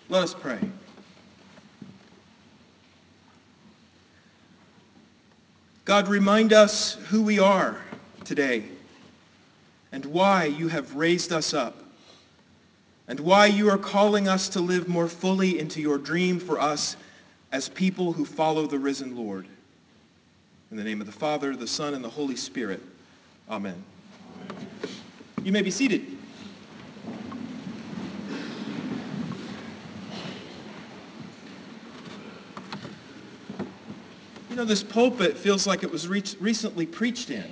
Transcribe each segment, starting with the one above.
Let us pray. God, remind us who we are today and why you have raised us up and why you are calling us to live more fully into your dream for us as people who follow the risen Lord. In the name of the Father, the Son, and the Holy Spirit. Amen. You may be seated. You know, this pulpit feels like it was recently preached in.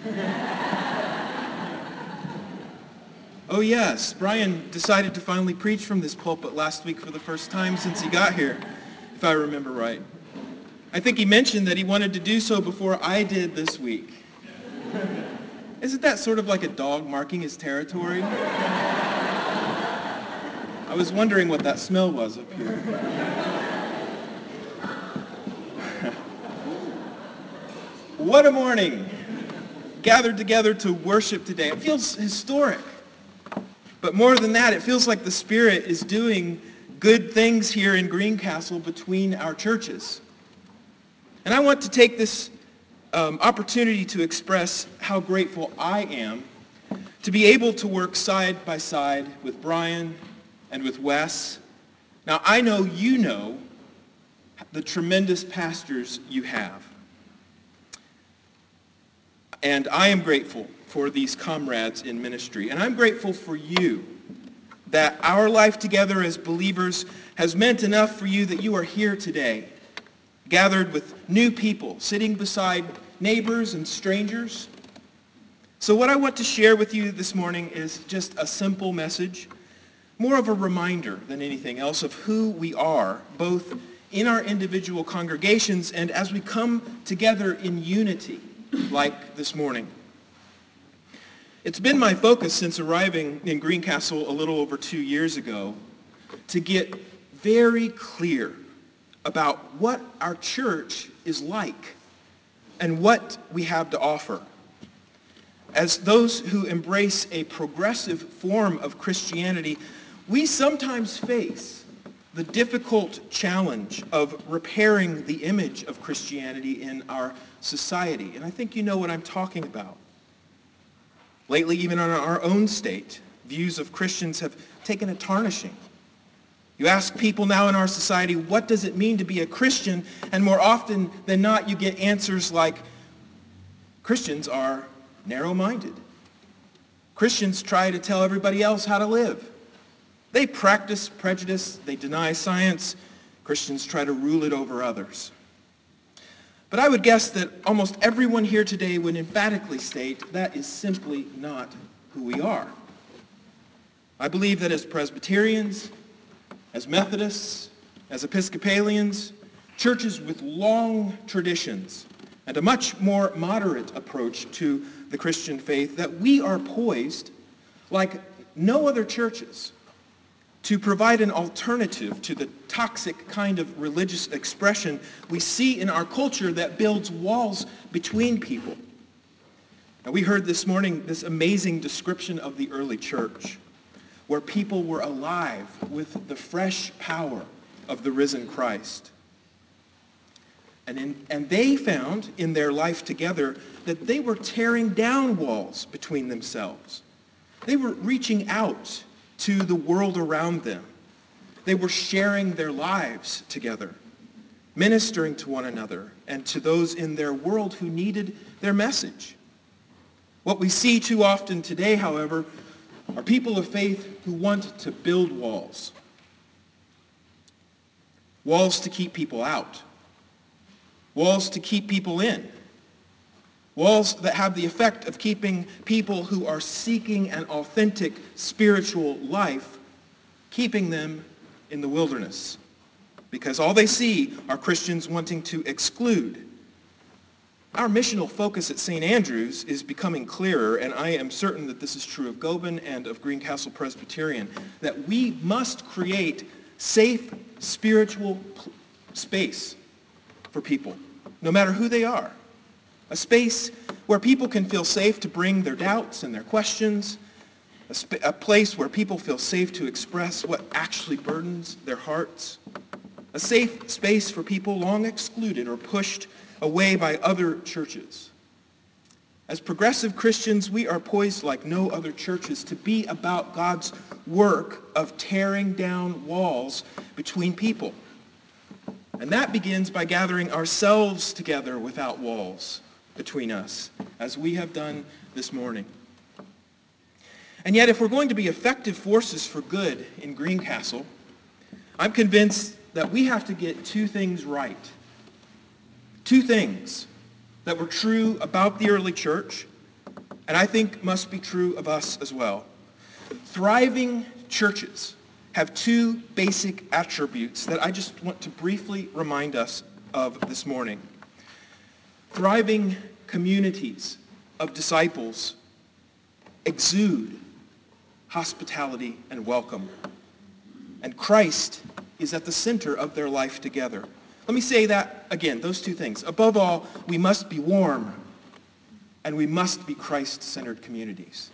Oh yes, Brian decided to finally preach from this pulpit last week for the first time since he got here, if I remember right. I think he mentioned that he wanted to do so before I did this week. Isn't that sort of like a dog marking his territory? I was wondering what that smell was up here. What a morning! Gathered together to worship today. It feels historic. But more than that, it feels like the Spirit is doing good things here in Greencastle between our churches. And I want to take this opportunity to express how grateful I am to be able to work side by side with Brian and with Wes. Now, I know you know the tremendous pastors you have. And I am grateful for these comrades in ministry. And I'm grateful for you, that our life together as believers has meant enough for you that you are here today, gathered with new people, sitting beside neighbors and strangers. So what I want to share with you this morning is just a simple message, more of a reminder than anything else of who we are, both in our individual congregations and as we come together in unity, like this morning. It's been my focus since arriving in Greencastle a little over 2 years ago to get very clear about what our church is like and what we have to offer. As those who embrace a progressive form of Christianity, we sometimes face the difficult challenge of repairing the image of Christianity in our society. And I think you know what I'm talking about. Lately, even in our own state, views of Christians have taken a tarnishing. You ask people now in our society, what does it mean to be a Christian? And more often than not, you get answers like, Christians are narrow-minded. Christians try to tell everybody else how to live. They practice prejudice. They deny science. Christians try to rule it over others. But I would guess that almost everyone here today would emphatically state that is simply not who we are. I believe that as Presbyterians, as Methodists, as Episcopalians, churches with long traditions and a much more moderate approach to the Christian faith, that we are poised, like no other churches, to provide an alternative to the toxic kind of religious expression we see in our culture that builds walls between people. Now, we heard this morning this amazing description of the early church, where people were alive with the fresh power of the risen Christ. And they found in their life together that they were tearing down walls between themselves. They were reaching out to the world around them. They were sharing their lives together, ministering to one another and to those in their world who needed their message. What we see too often today, however, are people of faith who want to build walls. Walls to keep people out. Walls to keep people in. Walls that have the effect of keeping people who are seeking an authentic spiritual life, keeping them in the wilderness. Because all they see are Christians wanting to exclude. Our missional focus at St. Andrews is becoming clearer, and I am certain that this is true of Goben and of Greencastle Presbyterian, that we must create safe spiritual space for people, no matter who they are. A space where people can feel safe to bring their doubts and their questions, a place where people feel safe to express what actually burdens their hearts, a safe space for people long excluded or pushed away by other churches. As progressive Christians, we are poised like no other churches to be about God's work of tearing down walls between people. And that begins by gathering ourselves together without walls between us, as we have done this morning. And yet, if we're going to be effective forces for good in Greencastle, I'm convinced that we have to get two things right. Two things that were true about the early church, and I think must be true of us as well. Thriving churches have two basic attributes that I just want to briefly remind us of this morning. Thriving communities of disciples exude hospitality and welcome, and Christ is at the center of their life together. Let me say that again, those two things. Above all, we must be warm, and we must be Christ-centered communities.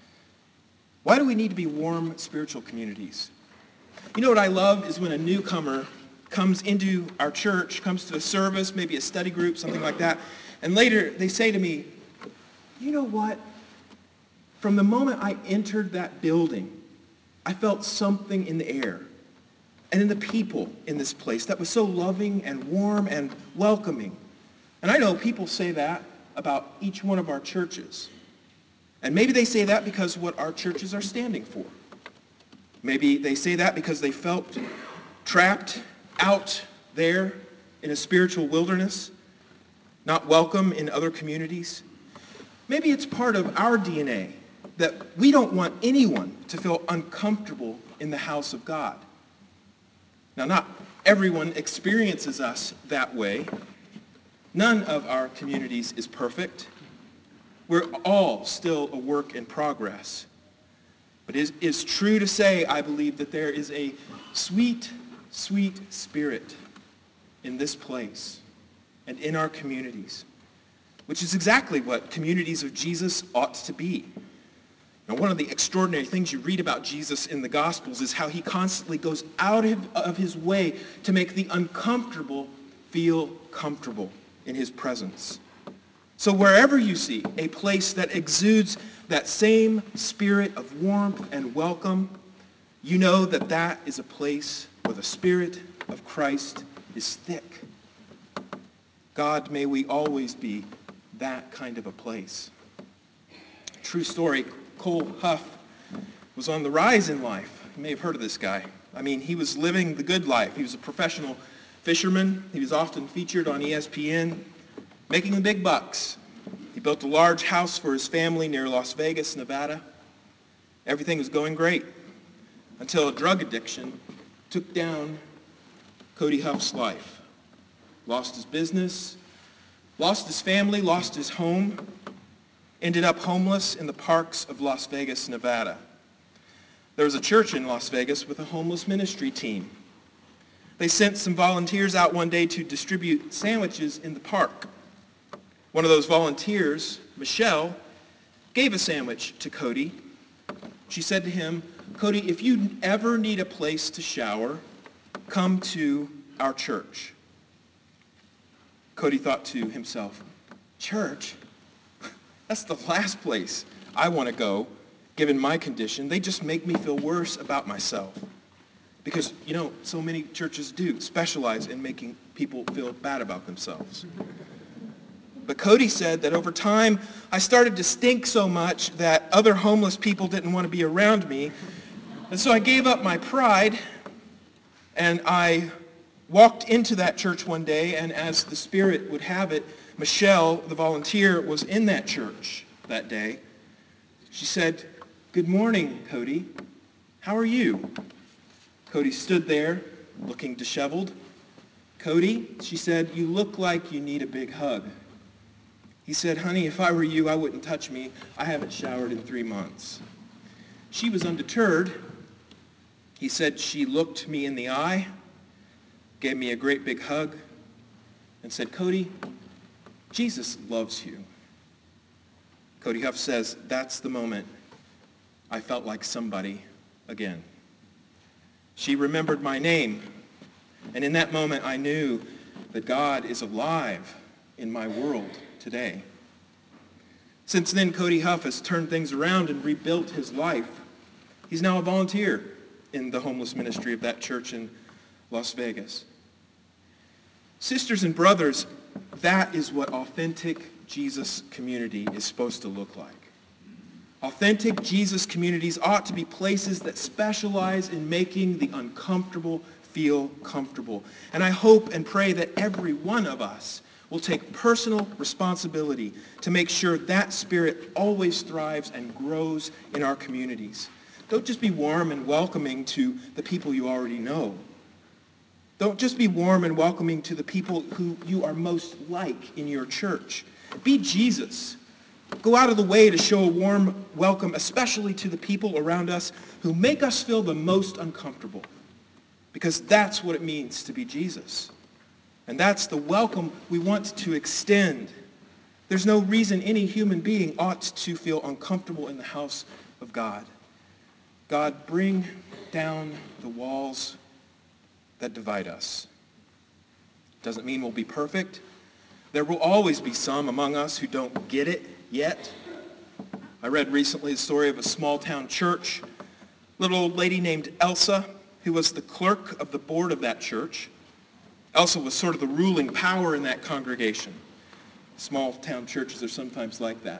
Why do we need to be warm spiritual communities? You know what I love is when a newcomer comes into our church, comes to a service, maybe a study group, something like that, and later they say to me, you know what? From the moment I entered that building, I felt something in the air and in the people in this place that was so loving and warm and welcoming. And I know people say that about each one of our churches. And maybe they say that because what our churches are standing for. Maybe they say that because they felt trapped out there in a spiritual wilderness, not welcome in other communities. Maybe it's part of our DNA that we don't want anyone to feel uncomfortable in the house of God. Now, not everyone experiences us that way. None of our communities is perfect. We're all still a work in progress. But it is true to say, I believe, that there is a sweet, sweet spirit in this place and in our communities, which is exactly what communities of Jesus ought to be. Now, one of the extraordinary things you read about Jesus in the Gospels is how he constantly goes out of his way to make the uncomfortable feel comfortable in his presence. So wherever you see a place that exudes that same spirit of warmth and welcome, you know that that is a place where the Spirit of Christ is thick. God, may we always be that kind of a place. True story. Cole Huff was on the rise in life. You may have heard of this guy. I mean, he was living the good life. He was a professional fisherman. He was often featured on ESPN, making the big bucks. He built a large house for his family near Las Vegas, Nevada. Everything was going great until a drug addiction took down Cody Huff's life. Lost his business, lost his family, lost his home, ended up homeless in the parks of Las Vegas, Nevada. There was a church in Las Vegas with a homeless ministry team. They sent some volunteers out one day to distribute sandwiches in the park. One of those volunteers, Michelle, gave a sandwich to Cody. She said to him, Cody, if you ever need a place to shower, come to our church. Cody thought to himself, church? That's the last place I want to go, given my condition. They just make me feel worse about myself. Because, so many churches do specialize in making people feel bad about themselves. But Cody said that over time, I started to stink so much that other homeless people didn't want to be around me. And so I gave up my pride, and I walked into that church one day, and as the Spirit would have it, Michelle, the volunteer, was in that church that day. She said, good morning, Cody. How are you? Cody stood there, looking disheveled. Cody, she said, you look like you need a big hug. He said, honey, if I were you, I wouldn't touch me. I haven't showered in 3 months. She was undeterred. He said she looked me in the eye, gave me a great big hug, and said, Cody, Jesus loves you. Cody Huff says, that's the moment I felt like somebody again. She remembered my name, and in that moment I knew that God is alive in my world today. Since then, Cody Huff has turned things around and rebuilt his life. He's now a volunteer in the homeless ministry of that church in Las Vegas. Sisters and brothers, that is what authentic Jesus community is supposed to look like. Authentic Jesus communities ought to be places that specialize in making the uncomfortable feel comfortable. And I hope and pray that every one of us will take personal responsibility to make sure that spirit always thrives and grows in our communities. Don't just be warm and welcoming to the people you already know. Don't just be warm and welcoming to the people who you are most like in your church. Be Jesus. Go out of the way to show a warm welcome, especially to the people around us who make us feel the most uncomfortable. Because that's what it means to be Jesus. And that's the welcome we want to extend. There's no reason any human being ought to feel uncomfortable in the house of God. God, bring down the walls that divide us. Doesn't mean we'll be perfect. There will always be some among us who don't get it yet. I read recently the story of a small town church, little old lady named Elsa, who was the clerk of the board of that church. Elsa was sort of the ruling power in that congregation. Small town churches are sometimes like that.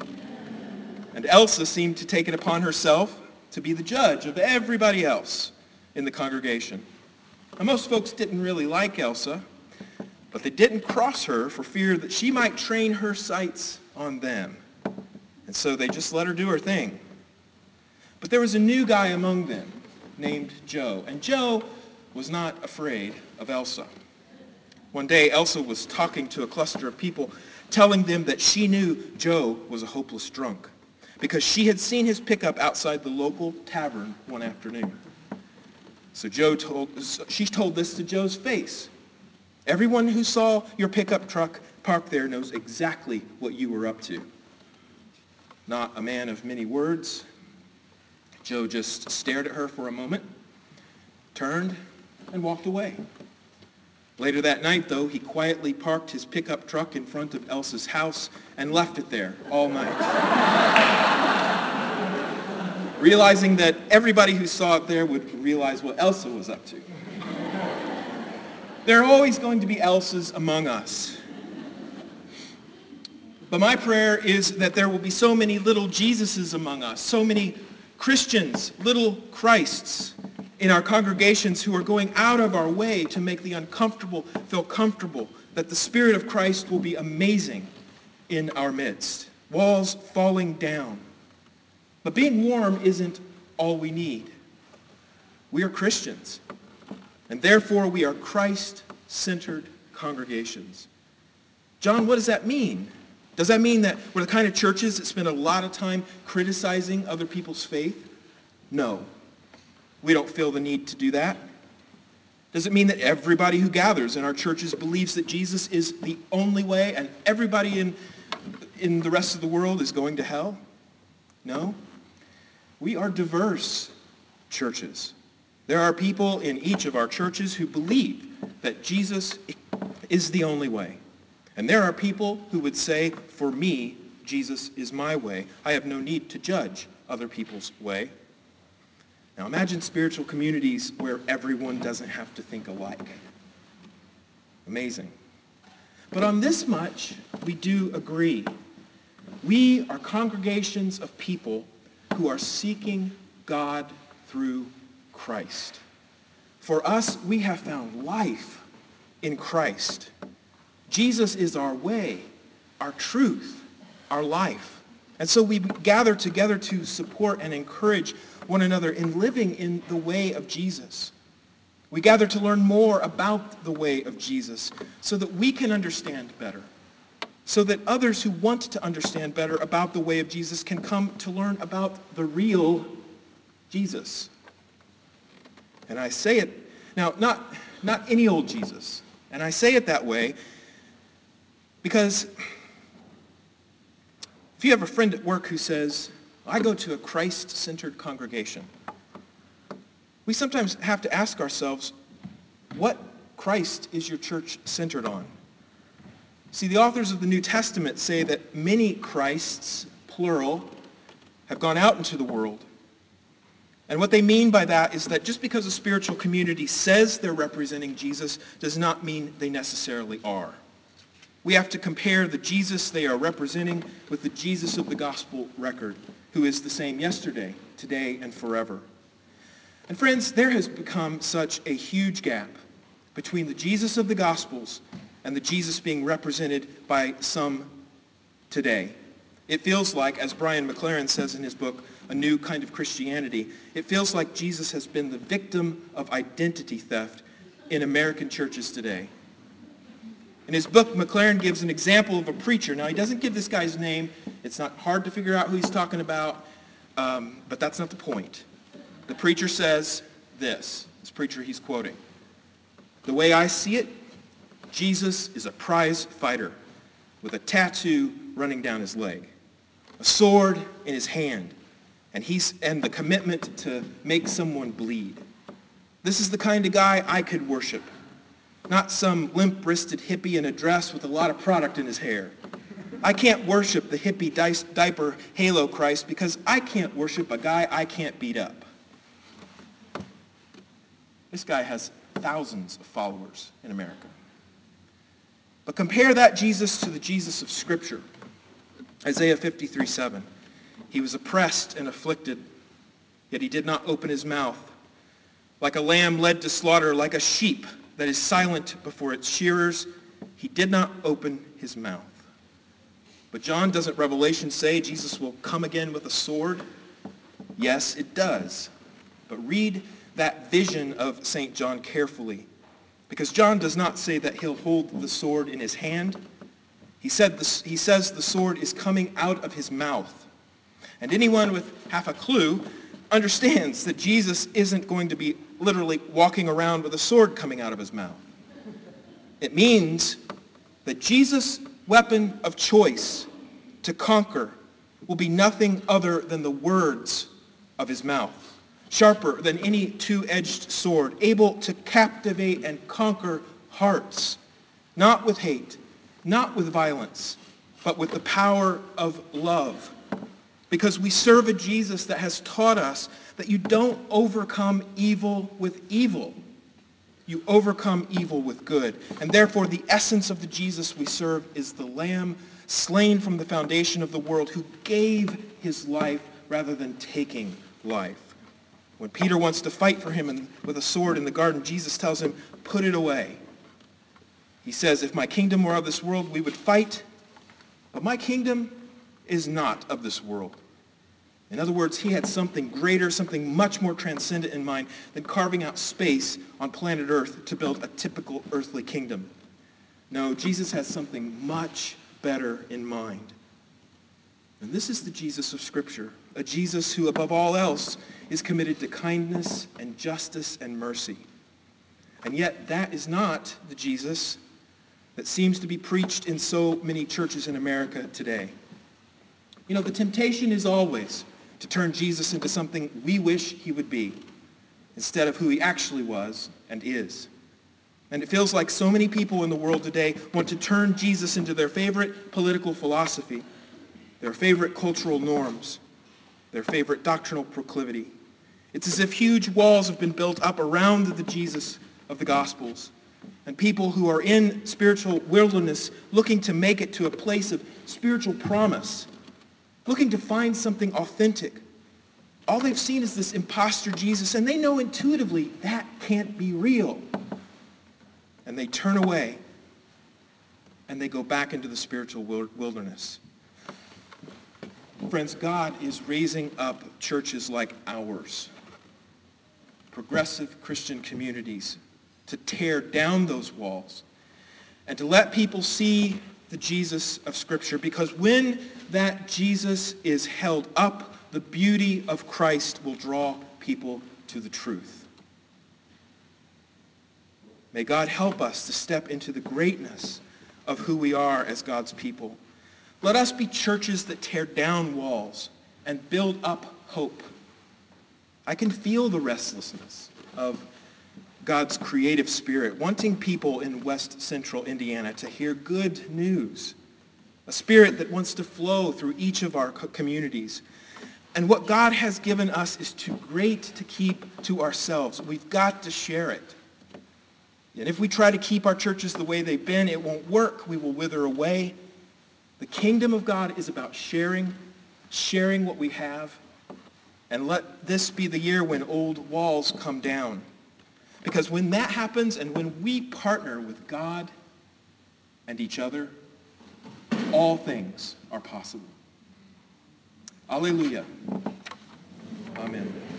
And Elsa seemed to take it upon herself to be the judge of everybody else in the congregation. Now, most folks didn't really like Elsa, but they didn't cross her for fear that she might train her sights on them. And so they just let her do her thing. But there was a new guy among them named Joe, and Joe was not afraid of Elsa. One day, Elsa was talking to a cluster of people, telling them that she knew Joe was a hopeless drunk because she had seen his pickup outside the local tavern one afternoon. So she told this to Joe's face. Everyone who saw your pickup truck parked there knows exactly what you were up to. Not a man of many words. Joe just stared at her for a moment, turned, and walked away. Later that night, though, he quietly parked his pickup truck in front of Elsa's house and left it there all night. Realizing that everybody who saw it there would realize what Elsa was up to. There are always going to be Elsas among us. But my prayer is that there will be so many little Jesuses among us, so many Christians, little Christs in our congregations who are going out of our way to make the uncomfortable feel comfortable, that the Spirit of Christ will be amazing in our midst. Walls falling down. But being warm isn't all we need. We are Christians, and therefore we are Christ-centered congregations. John, what does that mean? Does that mean that we're the kind of churches that spend a lot of time criticizing other people's faith? No. We don't feel the need to do that. Does it mean that everybody who gathers in our churches believes that Jesus is the only way and everybody in the rest of the world is going to hell? No. We are diverse churches. There are people in each of our churches who believe that Jesus is the only way. And there are people who would say, for me, Jesus is my way. I have no need to judge other people's way. Now imagine spiritual communities where everyone doesn't have to think alike. Amazing. But on this much, we do agree. We are congregations of people who are seeking God through Christ. For us, we have found life in Christ. Jesus is our way, our truth, our life. And so we gather together to support and encourage one another in living in the way of Jesus. We gather to learn more about the way of Jesus so that we can understand better, so that others who want to understand better about the way of Jesus can come to learn about the real Jesus. And I say it, now, not any old Jesus. And I say it that way because if you have a friend at work who says, I go to a Christ-centered congregation. We sometimes have to ask ourselves, what Christ is your church centered on? See, the authors of the New Testament say that many Christs, plural, have gone out into the world. And what they mean by that is that just because a spiritual community says they're representing Jesus does not mean they necessarily are. We have to compare the Jesus they are representing with the Jesus of the gospel record, who is the same yesterday, today, and forever. And friends, there has become such a huge gap between the Jesus of the Gospels and the Jesus being represented by some today. It feels like, as Brian McLaren says in his book, A New Kind of Christianity, it feels like Jesus has been the victim of identity theft in American churches today. In his book, McLaren gives an example of a preacher. Now, he doesn't give this guy's name. It's not hard to figure out who he's talking about, but that's not the point. The preacher says this preacher he's quoting. The way I see it, Jesus is a prize fighter with a tattoo running down his leg, a sword in his hand, and the commitment to make someone bleed. This is the kind of guy I could worship, not some limp-wristed hippie in a dress with a lot of product in his hair. I can't worship the hippie diaper halo Christ because I can't worship a guy I can't beat up. This guy has thousands of followers in America. But compare that Jesus to the Jesus of Scripture. Isaiah 53:7. He was oppressed and afflicted, yet he did not open his mouth. Like a lamb led to slaughter, like a sheep that is silent before its shearers, he did not open his mouth. But John, doesn't Revelation say Jesus will come again with a sword? Yes, it does. But read that vision of St. John carefully, because John does not say that he'll hold the sword in his hand. He says the sword is coming out of his mouth. And anyone with half a clue understands that Jesus isn't going to be literally walking around with a sword coming out of his mouth. It means that Jesus' weapon of choice to conquer will be nothing other than the words of his mouth, sharper than any two-edged sword, able to captivate and conquer hearts, not with hate, not with violence, but with the power of love. Because we serve a Jesus that has taught us that you don't overcome evil with evil. You overcome evil with good. And therefore, the essence of the Jesus we serve is the Lamb slain from the foundation of the world who gave his life rather than taking life. When Peter wants to fight for him with a sword in the garden, Jesus tells him, put it away. He says, if my kingdom were of this world, we would fight, but my kingdom is not of this world. In other words, he had something greater, something much more transcendent in mind than carving out space on planet Earth to build a typical earthly kingdom. No, Jesus has something much better in mind. And this is the Jesus of Scripture, a Jesus who, above all else, is committed to kindness and justice and mercy. And yet, that is not the Jesus that seems to be preached in so many churches in America today. You know, the temptation is always to turn Jesus into something we wish he would be, instead of who he actually was and is. And it feels like so many people in the world today want to turn Jesus into their favorite political philosophy, their favorite cultural norms, their favorite doctrinal proclivity. It's as if huge walls have been built up around the Jesus of the Gospels, and people who are in spiritual wilderness looking to make it to a place of spiritual promise, looking to find something authentic. All they've seen is this imposter Jesus, and they know intuitively that can't be real. And they turn away, and they go back into the spiritual wilderness. Friends, God is raising up churches like ours, progressive Christian communities, to tear down those walls and to let people see the Jesus of Scripture, because when that Jesus is held up, the beauty of Christ will draw people to the truth. May God help us to step into the greatness of who we are as God's people. Let us be churches that tear down walls and build up hope. I can feel the restlessness of God's creative spirit, wanting people in West Central Indiana to hear good news, a spirit that wants to flow through each of our communities. And what God has given us is too great to keep to ourselves. We've got to share it. And if we try to keep our churches the way they've been, it won't work. We will wither away. The kingdom of God is about sharing what we have, and let this be the year when old walls come down. Because when that happens and when we partner with God and each other, all things are possible. Alleluia. Amen.